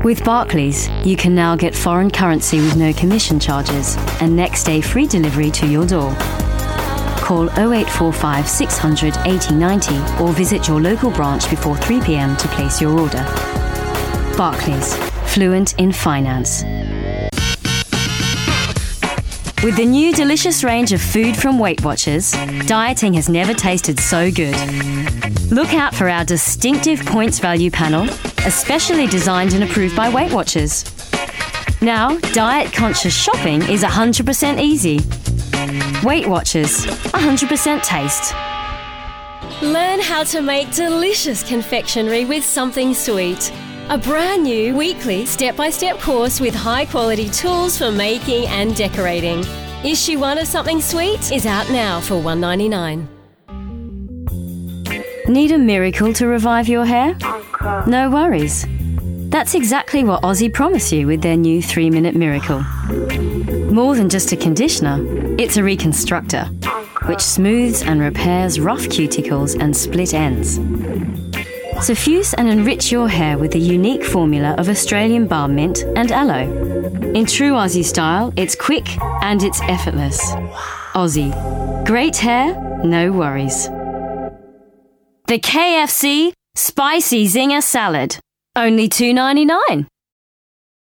With Barclays, you can now get foreign currency with no commission charges and next day free delivery to your door. Call 0845 600 8090 or visit your local branch before 3 p.m. to place your order. Barclays, fluent in finance. With the new delicious range of food from Weight Watchers, dieting has never tasted so good. Look out for our distinctive points value panel, especially designed and approved by Weight Watchers. Now, diet-conscious shopping is 100% easy. Weight Watchers, 100% taste. Learn how to make delicious confectionery with something sweet. A brand new weekly step-by-step course with high-quality tools for making and decorating. Issue 1 of Something Sweet is out now for $1.99. Need a miracle to revive your hair? No worries. That's exactly what Aussie promise you with their new 3-Minute Miracle. More than just a conditioner, it's a reconstructor, which smooths and repairs rough cuticles and split ends. Suffuse and enrich your hair with the unique formula of Australian balm mint and aloe. In true Aussie style, it's quick and it's effortless. Aussie. Great hair, no worries. The KFC Spicy Zinger Salad. Only $2.99.